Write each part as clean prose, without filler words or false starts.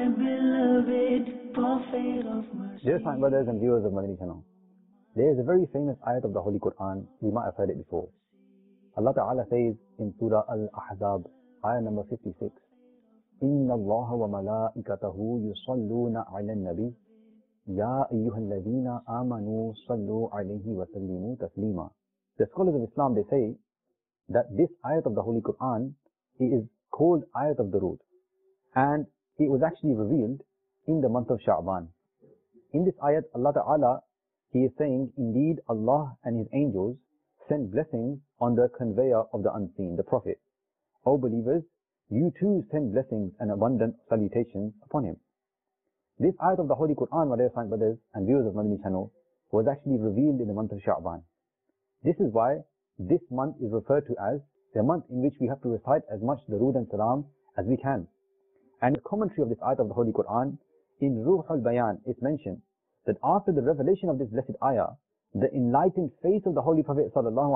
beloved Prophet of mercy. Dear Islamic brothers and viewers of Madani channel, there is a very famous ayat of the Holy Quran. We might have heard it before. Allah Ta'ala says in Surah Al-Ahzab, ayah number 56, إِنَّ اللَّهَ وَمَلَائِكَتَهُ يُصَلُّونَ عَلَى النَّبِيِّ يَا أَيُّهَا الَّذِينَ آمَنُوا صَلُّوا عَلَيْهِ وَسَلِّمُوا تَسْلِيمًا. The scholars of Islam, they say that this ayat of the Holy Quran is called Ayat of Durood, and it was actually revealed in the month of Sha'ban. In this ayat, Allah Ta'ala, He is saying, indeed Allah and His angels send blessings on the conveyor of the unseen, the Prophet. O believers, you too send blessings and abundant salutations upon him. This ayat of the Holy Quran, my dear brothers and viewers of Madani channel, was actually revealed in the month of Sha'ban. This is why this month is referred to as the month in which we have to recite as much Durood and Salam as we can. And the commentary of this ayat of the Holy Quran, in Ruh al-Bayan, it's mentioned that after the revelation of this blessed ayah, the enlightened face of the Holy Prophet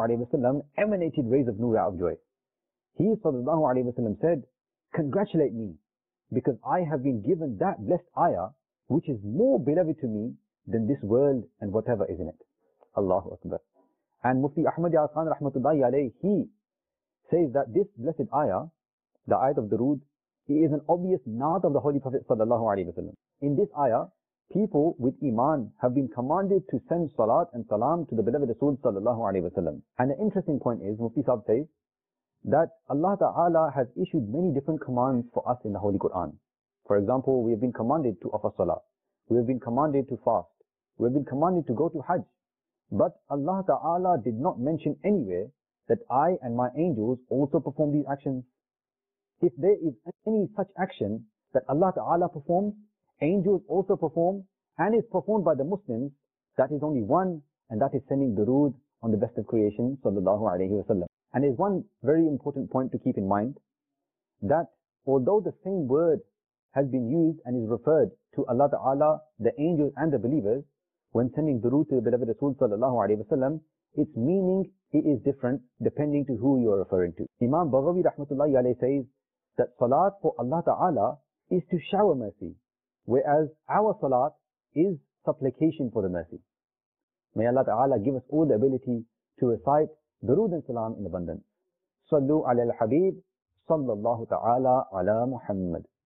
ﷺ emanated rays of nur of joy. He ﷺ said, congratulate me, because I have been given that blessed ayah which is more beloved to me than this world and whatever is in it. Allahu Akbar. And Mufti Ahmad Ya'ad Khan Rahmatullahi Alayhi, he says that this blessed ayah, the ayat of Durood, is an obvious naat of the Holy Prophet ﷺ. In this ayah, people with Iman have been commanded to send salat and salam to the beloved Rasul ﷺ. And the interesting point is, Mufti Sahib says, that Allah Ta'ala has issued many different commands for us in the Holy Quran. For example, we have been commanded to offer salah. We have been commanded to fast. We have been commanded to go to Hajj. But Allah Ta'ala did not mention anywhere that I and my angels also perform these actions. If there is any such action that Allah Ta'ala performs, angels also perform, and is performed by the Muslims, that is only one, and that is sending durood on the best of creation, sallallahu alayhi wa sallam. And there's one very important point to keep in mind, that although the same word has been used and is referred to Allah Ta'ala, the angels and the believers, when sending durood to the beloved Rasul sallallahu alayhi wa sallam, its meaning, it is different depending to who you are referring to. Imam Baghawi Rahmatullahi Alayhi says that salat for Allah Ta'ala is to shower mercy, whereas our salat is supplication for the mercy. May Allah Ta'ala give us all the ability to recite Durood and Salam in abundance. Sallu ala al-Habib, sallallahu ta'ala ala Muhammad.